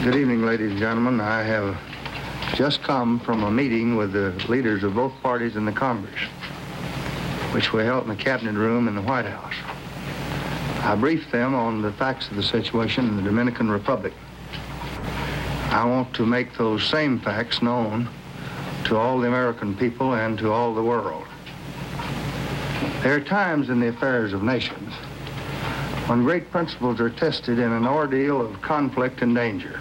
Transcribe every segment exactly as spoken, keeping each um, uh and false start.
Good evening, ladies and gentlemen. I have just come from a meeting with the leaders of both parties in the Congress, which we held in the Cabinet Room in the White House. I briefed them on the facts of the situation in the Dominican Republic. I want to make those same facts known to all the American people and to all the world. There are times in the affairs of nations when great principles are tested in an ordeal of conflict and danger.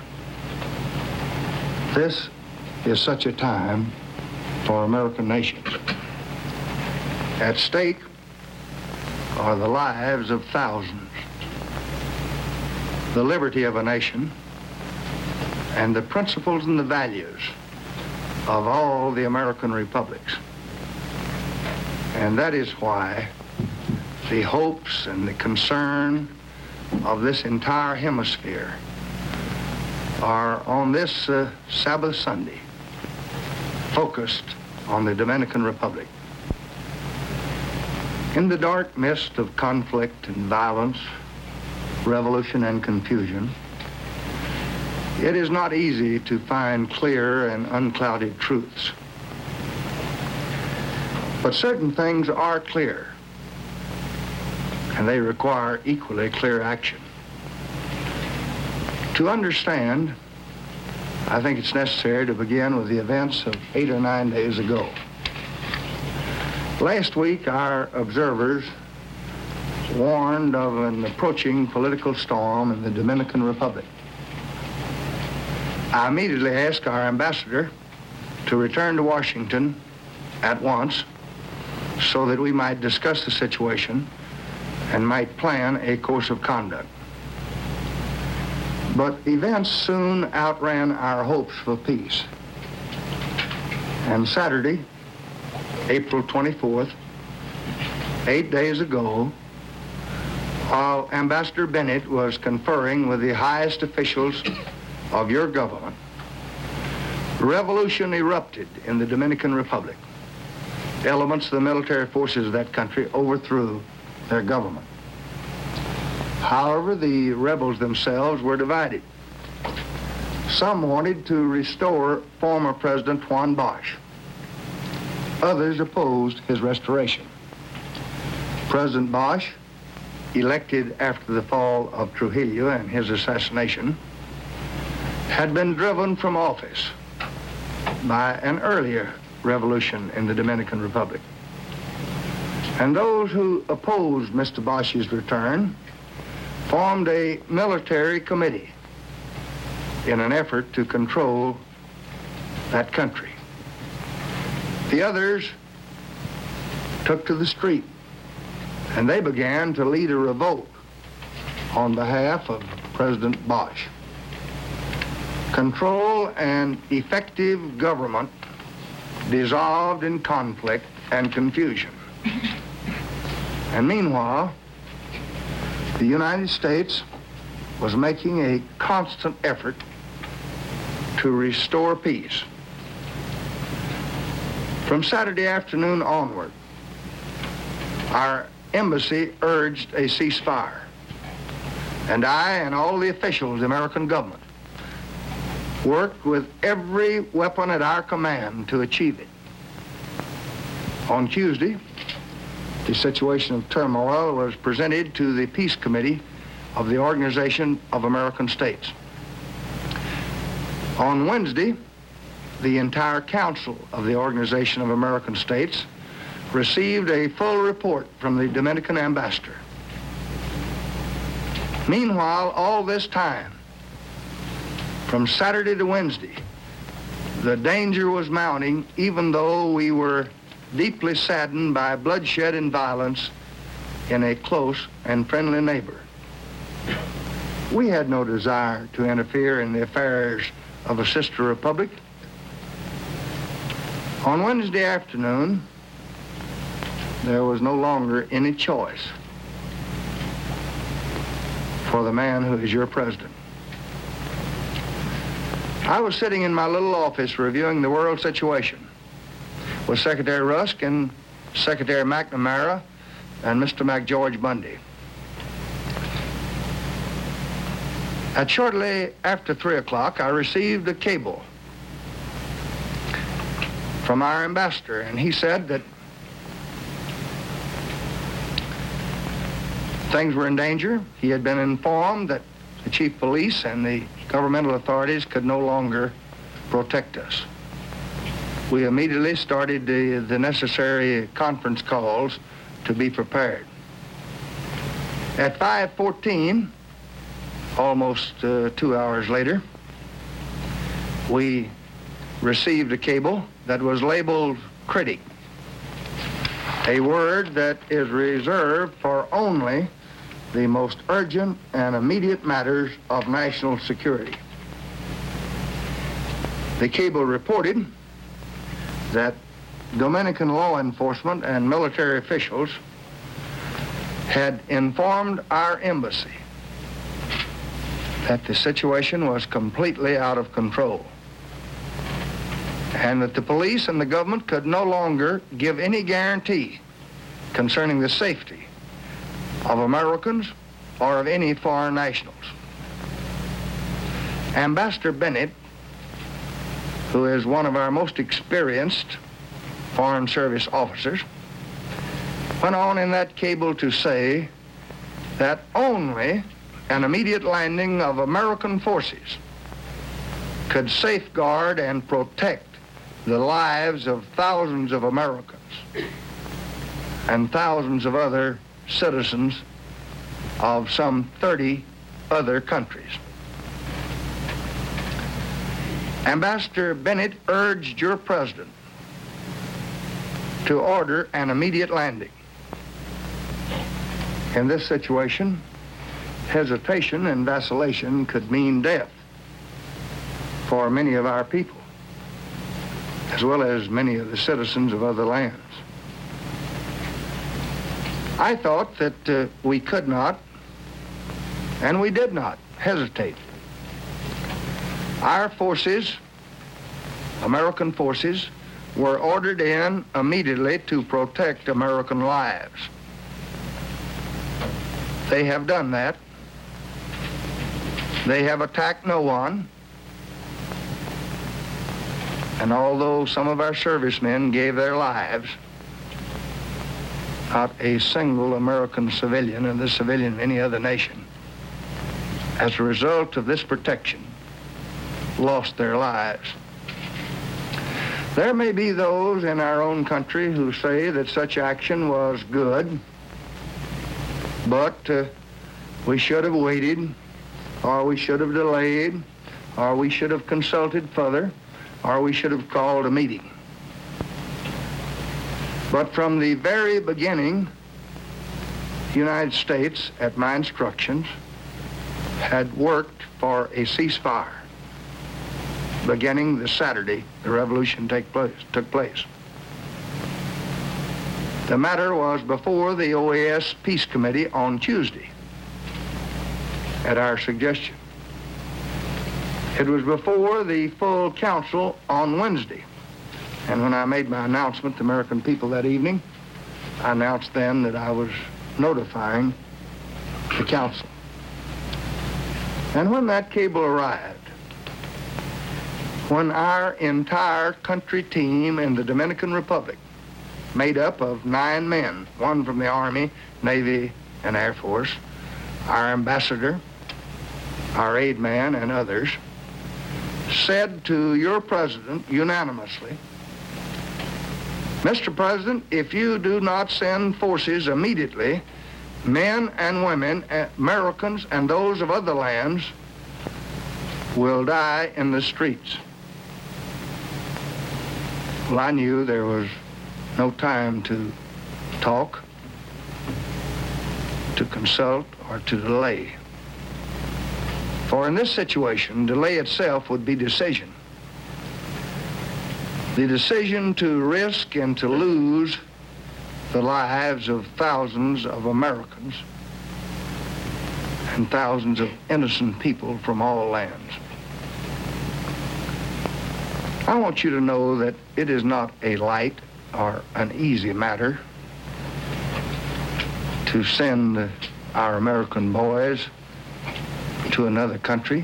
This is such a time for American nations. At stake are the lives of thousands, the liberty of a nation, and the principles and the values of all the American republics. And that is why the hopes and the concern of this entire hemisphere are on this uh, Sabbath Sunday focused on the Dominican Republic. In the dark mist of conflict and violence, revolution and confusion, it is not easy to find clear and unclouded truths. But certain things are clear, and they require equally clear action. To understand, I think it's necessary to begin with the events of eight or nine days ago. Last week, our observers warned of an approaching political storm in the Dominican Republic. I immediately asked our ambassador to return to Washington at once so that we might discuss the situation and might plan a course of conduct. But events soon outran our hopes for peace. And Saturday, April twenty-fourth, eight days ago, while Ambassador Bennett was conferring with the highest officials of your government, revolution erupted in the Dominican Republic. Elements of the military forces of that country overthrew their government. However, the rebels themselves were divided. Some wanted to restore former President Juan Bosch. Others opposed his restoration. President Bosch, elected after the fall of Trujillo and his assassination, had been driven from office by an earlier revolution in the Dominican Republic. And those who opposed Mister Bosch's return formed a military committee in an effort to control that country. The others took to the street, and they began to lead a revolt on behalf of President Bosch. Control and effective government dissolved in conflict and confusion. And meanwhile, the United States was making a constant effort to restore peace. From Saturday afternoon onward, our embassy urged a ceasefire, and I and all the officials of the American government worked with every weapon at our command to achieve it. On Tuesday, the situation of turmoil was presented to the Peace Committee of the Organization of American States. On Wednesday, the entire Council of the Organization of American States received a full report from the Dominican ambassador. Meanwhile, all this time, from Saturday to Wednesday, the danger was mounting, even though we were deeply saddened by bloodshed and violence in a close and friendly neighbor. We had no desire to interfere in the affairs of a sister republic. On Wednesday afternoon, there was no longer any choice for the man who is your president. I was sitting in my little office reviewing the world situation with Secretary Rusk and Secretary McNamara and Mister McGeorge Bundy. At shortly after three o'clock, I received a cable from our ambassador, and he said that things were in danger. He had been informed that the chief police and the governmental authorities could no longer protect us. We immediately started the, the necessary conference calls to be prepared. At five fourteen, almost uh, two hours later, we received a cable that was labeled critic, a word that is reserved for only the most urgent and immediate matters of national security. The cable reported that Dominican law enforcement and military officials had informed our embassy that the situation was completely out of control, and that the police and the government could no longer give any guarantee concerning the safety of Americans or of any foreign nationals. Ambassador Bennett, who is one of our most experienced Foreign Service officers, went on in that cable to say that only an immediate landing of American forces could safeguard and protect the lives of thousands of Americans and thousands of other citizens of some thirty other countries. Ambassador Bennett urged your president to order an immediate landing. In this situation, hesitation and vacillation could mean death for many of our people, as well as many of the citizens of other lands. I thought that uh, we could not, and we did not, hesitate. Our forces, American forces, were ordered in immediately to protect American lives. They have done that. They have attacked no one. And although some of our servicemen gave their lives, not a single American civilian or the civilian of any other nation, as a result of this protection, lost their lives. There may be those in our own country who say that such action was good, but uh, we should have waited, or we should have delayed, or we should have consulted further, or we should have called a meeting. But from the very beginning, the United States, at my instructions, had worked for a ceasefire beginning the Saturday the revolution take place, took place. The matter was before the O A S Peace Committee on Tuesday at our suggestion. It was before the full council on Wednesday. And when I made my announcement to the American people that evening, I announced then that I was notifying the council. And when that cable arrived, when our entire country team in the Dominican Republic, made up of nine men, one from the Army, Navy, and Air Force, our ambassador, our aid man, and others, said to your president unanimously, Mister President, if you do not send forces immediately, men and women, Americans and those of other lands, will die in the streets. Well, I knew there was no time to talk, to consult, or to delay. For in this situation, delay itself would be decision. The decision to risk and to lose the lives of thousands of Americans and thousands of innocent people from all lands. I want you to know that it is not a light or an easy matter to send our American boys to another country.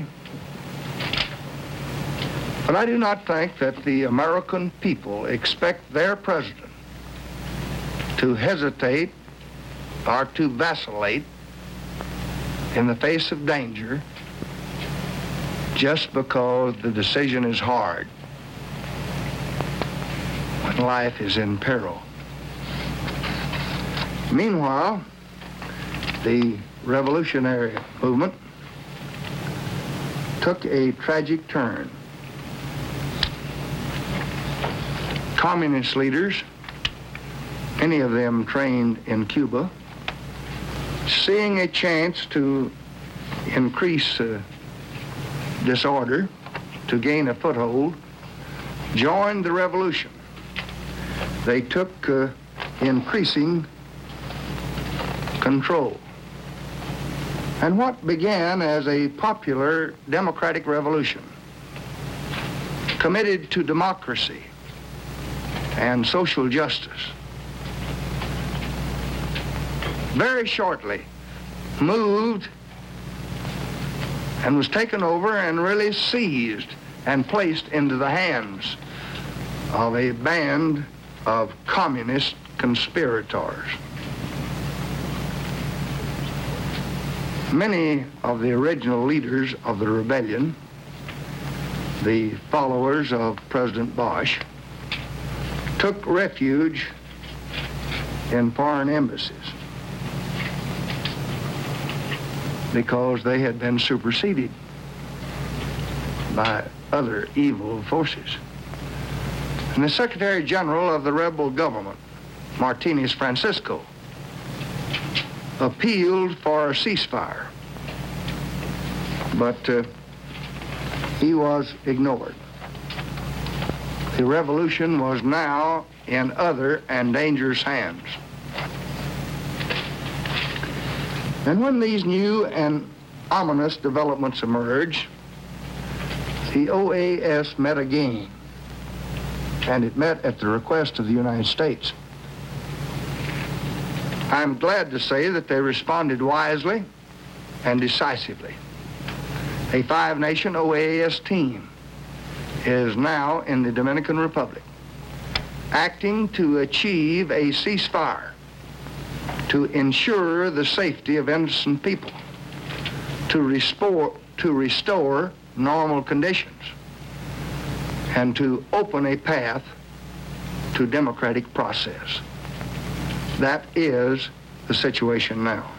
But I do not think that the American people expect their president to hesitate or to vacillate in the face of danger just because the decision is hard, when life is in peril. Meanwhile, the revolutionary movement took a tragic turn. Communist leaders, many of them trained in Cuba, seeing a chance to increase uh, disorder, to gain a foothold, joined the revolution. They took uh, increasing control. And what began as a popular democratic revolution, committed to democracy and social justice, very shortly moved and was taken over and really seized and placed into the hands of a band of communist conspirators. Many of the original leaders of the rebellion, the followers of President Bosch, took refuge in foreign embassies because they had been superseded by other evil forces. And the Secretary General of the rebel government, Martinez Francisco, appealed for a ceasefire, but uh, he was ignored. The revolution was now in other and dangerous hands. And when these new and ominous developments emerged, the O A S met again, and it met at the request of the United States. I'm glad to say that they responded wisely and decisively. A five-nation O A S team is now in the Dominican Republic, acting to achieve a ceasefire, to ensure the safety of innocent people, to restore, to restore normal conditions, and to open a path to democratic process. That is the situation now.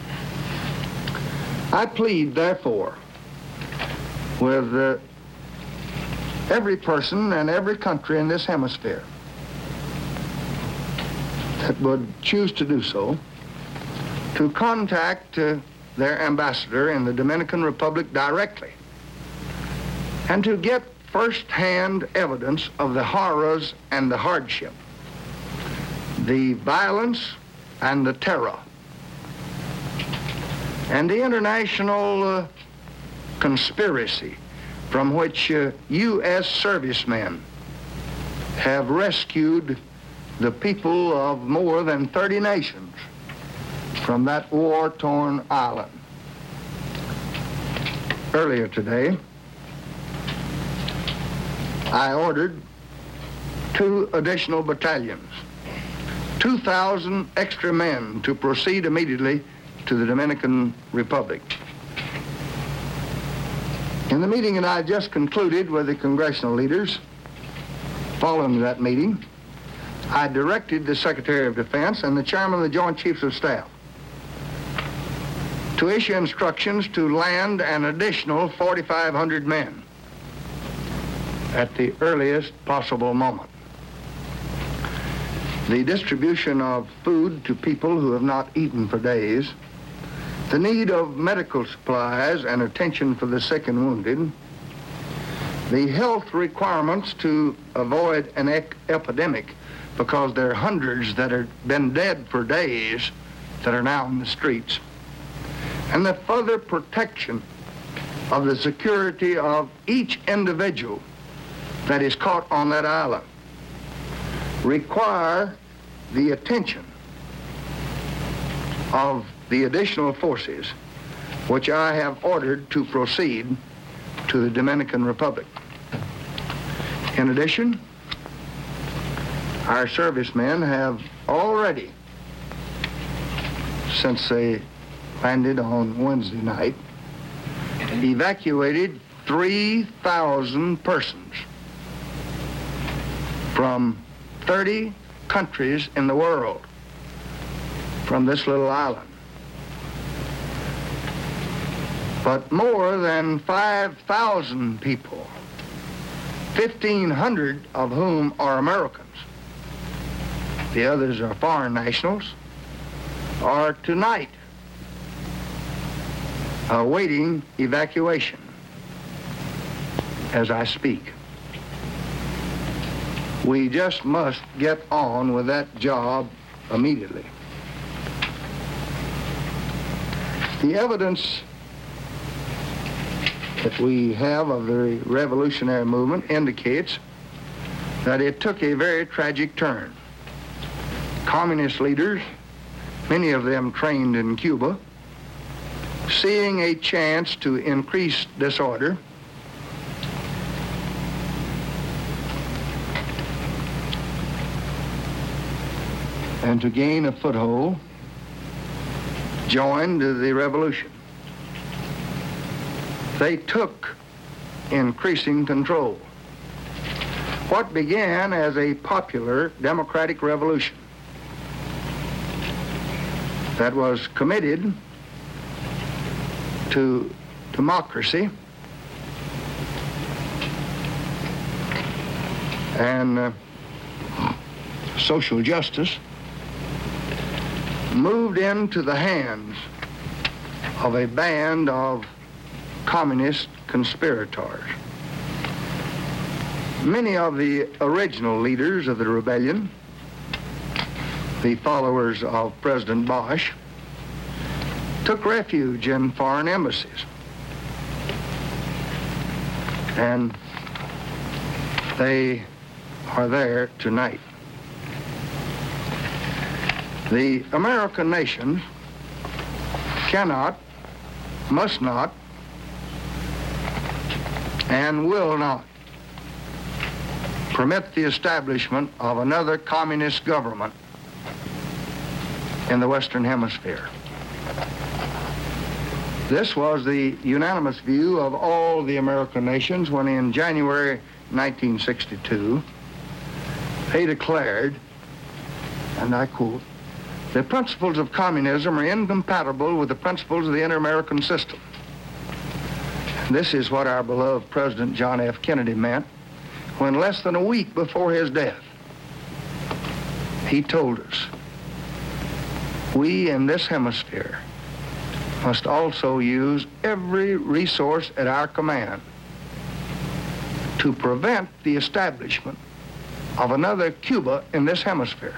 I plead, therefore, with uh, every person and every country in this hemisphere that would choose to do so, to contact uh, their ambassador in the Dominican Republic directly and to get first-hand evidence of the horrors and the hardship, the violence and the terror, and the international uh, conspiracy from which uh, U S servicemen have rescued the people of more than thirty nations from that war-torn island. Earlier today, I ordered two additional battalions, two thousand extra men to proceed immediately to the Dominican Republic. In the meeting that I just concluded with the congressional leaders, following that meeting, I directed the Secretary of Defense and the Chairman of the Joint Chiefs of Staff to issue instructions to land an additional forty-five hundred men at the earliest possible moment. The distribution of food to people who have not eaten for days, the need of medical supplies and attention for the sick and wounded, the health requirements to avoid an ec- epidemic, because there are hundreds that have been dead for days that are now in the streets, and the further protection of the security of each individual that is caught on that island require the attention of the additional forces which I have ordered to proceed to the Dominican Republic. In addition, our servicemen have already, since they landed on Wednesday night, evacuated three thousand persons from thirty countries in the world from this little island. But more than five thousand people, fifteen hundred of whom are Americans, the others are foreign nationals, are tonight awaiting evacuation as I speak. We just must get on with that job immediately. The evidence that we have of the revolutionary movement indicates that it took a very tragic turn. Communist leaders, many of them trained in Cuba, seeing a chance to increase disorder, and to gain a foothold, joined the revolution. They took increasing control. What began as a popular democratic revolution that was committed to democracy and uh, social justice moved into the hands of a band of communist conspirators. Many of the original leaders of the rebellion, the followers of President Bosch, took refuge in foreign embassies. And they are there tonight. The American nation cannot, must not, and will not permit the establishment of another communist government in the Western Hemisphere. This was the unanimous view of all the American nations when in January nineteen sixty-two, they declared, and I quote, "The principles of communism are incompatible with the principles of the inter-American system." And this is what our beloved President John F. Kennedy meant when less than a week before his death, he told us, we in this hemisphere must also use every resource at our command to prevent the establishment of another Cuba in this hemisphere.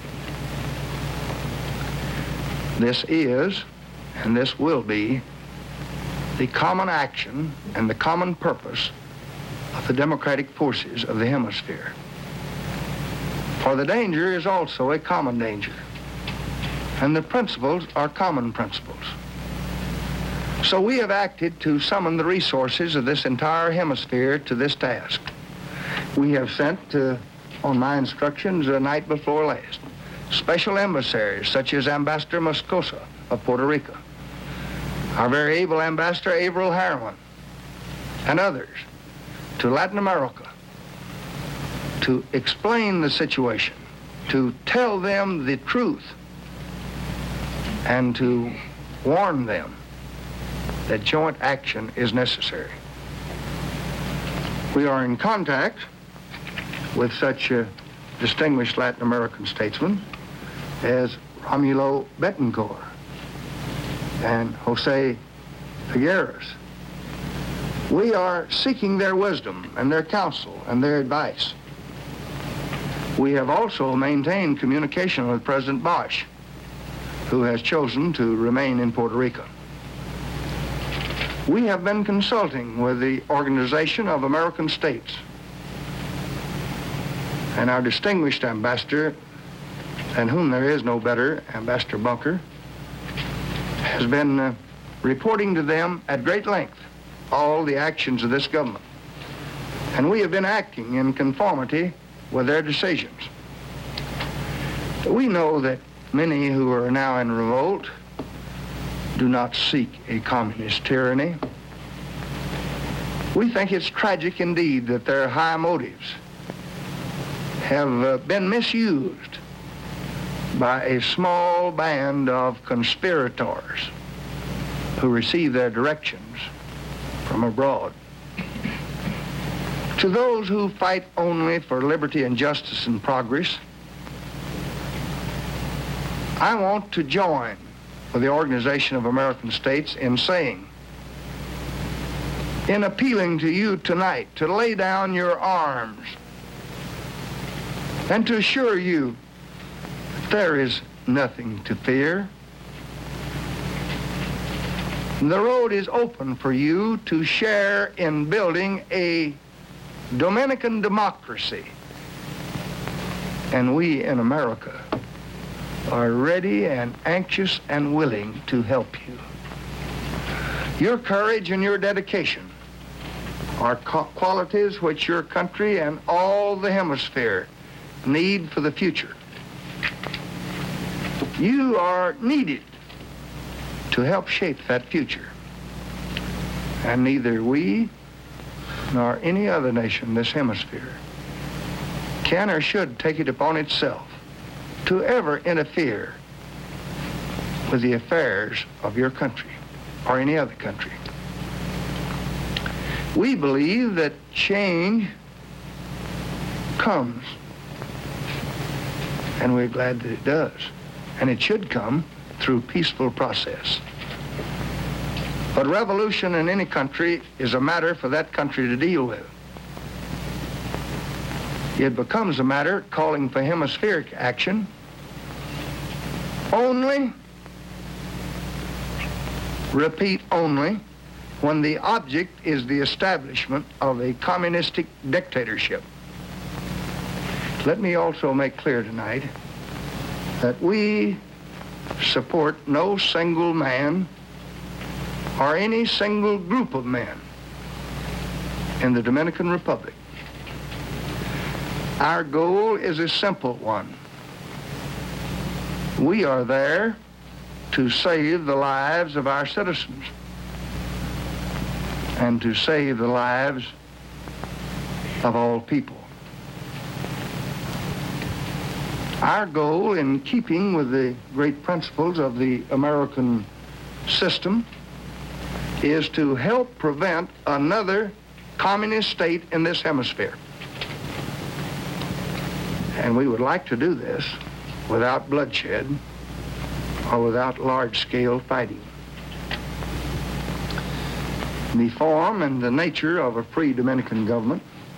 This is, and this will be, the common action and the common purpose of the democratic forces of the hemisphere. For the danger is also a common danger, and the principles are common principles. So we have acted to summon the resources of this entire hemisphere to this task. We have sent, uh, on my instructions the night before last, special emissaries such as Ambassador Moscoso of Puerto Rico, our very able Ambassador Averill Harriman, and others to Latin America to explain the situation, to tell them the truth, and to warn them that joint action is necessary. We are in contact with such uh, distinguished Latin American statesmen as Romulo Betancourt and Jose Figueres. We are seeking their wisdom and their counsel and their advice. We have also maintained communication with President Bosch, who has chosen to remain in Puerto Rico. We have been consulting with the Organization of American States, and our distinguished ambassador, than whom there is no better, Ambassador Bunker, has been uh, reporting to them at great length all the actions of this government. And we have been acting in conformity with their decisions. We know that many who are now in revolt do not seek a communist tyranny. We think it's tragic indeed that their high motives have uh, been misused by a small band of conspirators who receive their directions from abroad. To those who fight only for liberty and justice and progress, I want to join with the Organization of American States in saying, in appealing to you tonight to lay down your arms and to assure you that there is nothing to fear. The road is open for you to share in building a Dominican democracy, and we in America are ready and anxious and willing to help you. Your courage and your dedication are qualities which your country and all the hemisphere need for the future. You are needed to help shape that future. And neither we nor any other nation in this hemisphere can or should take it upon itself to ever interfere with the affairs of your country or any other country. We believe that change comes, and we're glad that it does, and it should come through peaceful process. But revolution in any country is a matter for that country to deal with. It becomes a matter calling for hemispheric action only, repeat only, when the object is the establishment of a communistic dictatorship. Let me also make clear tonight that we support no single man or any single group of men in the Dominican Republic. Our goal is a simple one. We are there to save the lives of our citizens and to save the lives of all people. Our goal, in keeping with the great principles of the American system, is to help prevent another communist state in this hemisphere. And we would like to do this without bloodshed or without large-scale fighting. The form and the nature of a free Dominican government,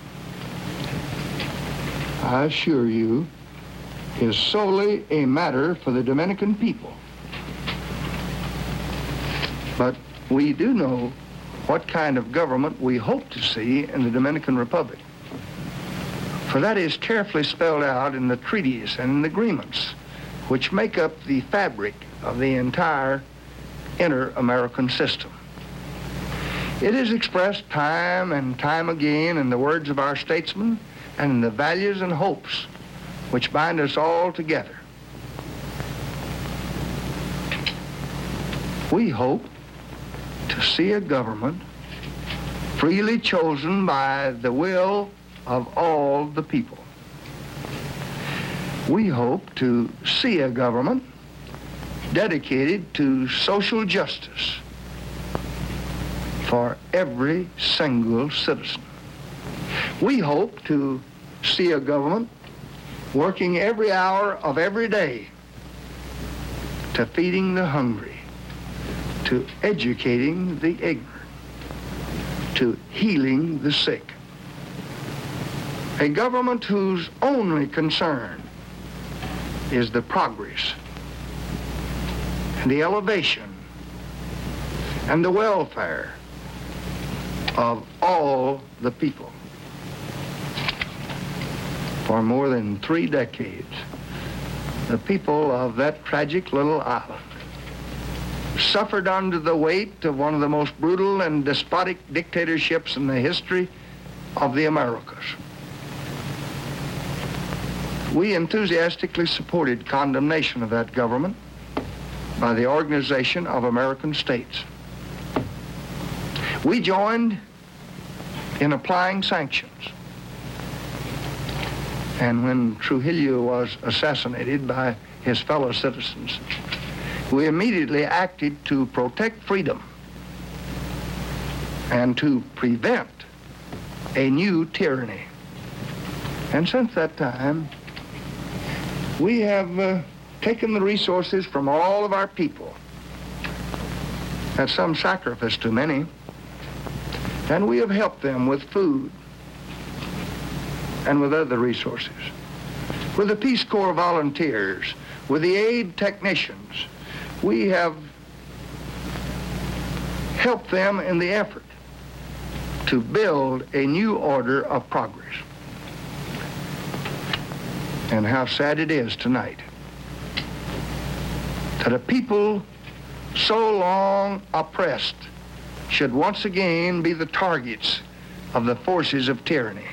I assure you, is solely a matter for the Dominican people. But we do know what kind of government we hope to see in the Dominican Republic. For that is carefully spelled out in the treaties and in the agreements which make up the fabric of the entire inter-American system. It is expressed time and time again in the words of our statesmen and in the values and hopes which bind us all together. We hope to see a government freely chosen by the will of all the people. We hope to see a government dedicated to social justice for every single citizen. We hope to see a government working every hour of every day to feeding the hungry, to educating the ignorant, to healing the sick. A government whose only concern is the progress and the elevation and the welfare of all the people. For more than three decades, the people of that tragic little island suffered under the weight of one of the most brutal and despotic dictatorships in the history of the Americas. We enthusiastically supported condemnation of that government by the Organization of American States. We joined in applying sanctions. And when Trujillo was assassinated by his fellow citizens, we immediately acted to protect freedom and to prevent a new tyranny. And since that time, we have uh, taken the resources from all of our people, at some sacrifice to many, and we have helped them with food and with other resources, with the Peace Corps volunteers, with the aid technicians. We have helped them in the effort to build a new order of progress. And how sad it is tonight that a people so long oppressed should once again be the targets of the forces of tyranny.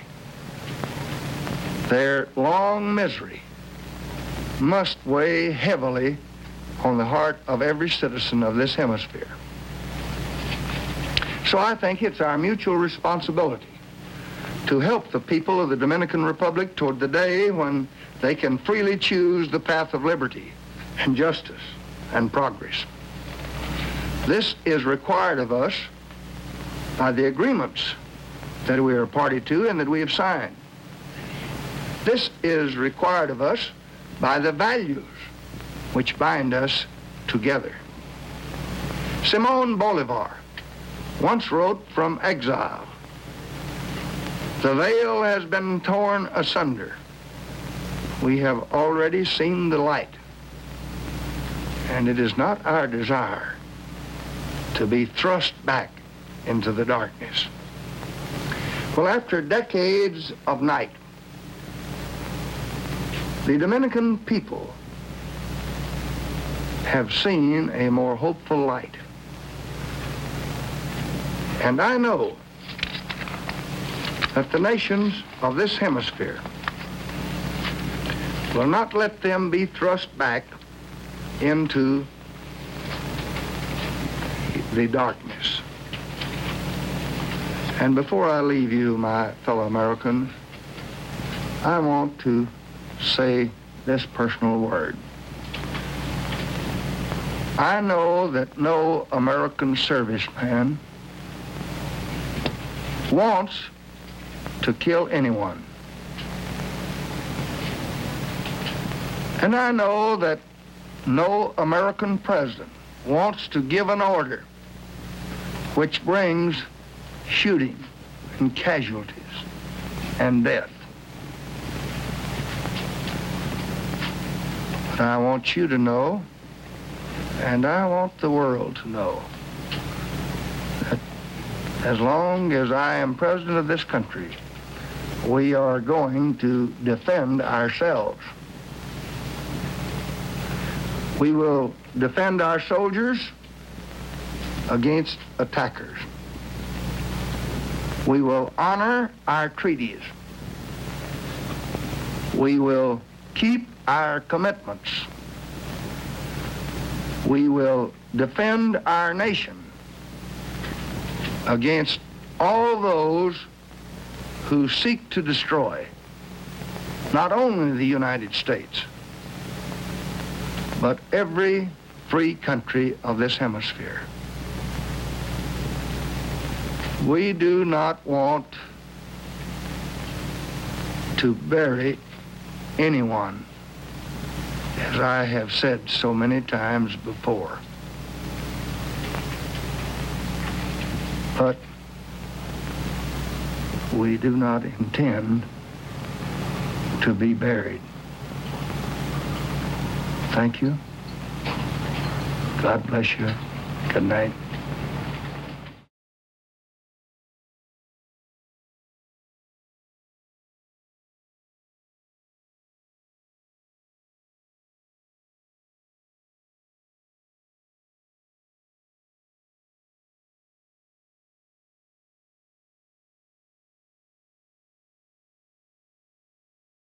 Their long misery must weigh heavily on the heart of every citizen of this hemisphere. So I think it's our mutual responsibility to help the people of the Dominican Republic toward the day when they can freely choose the path of liberty and justice and progress. This is required of us by the agreements that we are a party to and that we have signed. This is required of us by the values which bind us together. Simón Bolívar once wrote from exile, "The veil has been torn asunder. We have already seen the light, and it is not our desire to be thrust back into the darkness." Well, after decades of night, the Dominican people have seen a more hopeful light. And I know that the nations of this hemisphere will not let them be thrust back into the darkness. And before I leave you, my fellow Americans, I want to say this personal word. I know that no American serviceman wants to kill anyone. And I know that no American president wants to give an order which brings shooting and casualties and death. But I want you to know, and I want the world to know, that as long as I am president of this country, we are going to defend ourselves. We will defend our soldiers against attackers. We will honor our treaties. We will keep our commitments. We will defend our nation against all those who seek to destroy not only the United States, but every free country of this hemisphere. We do not want to bury anyone, as I have said so many times before. But we do not intend to be buried. Thank you. God bless you. Good night.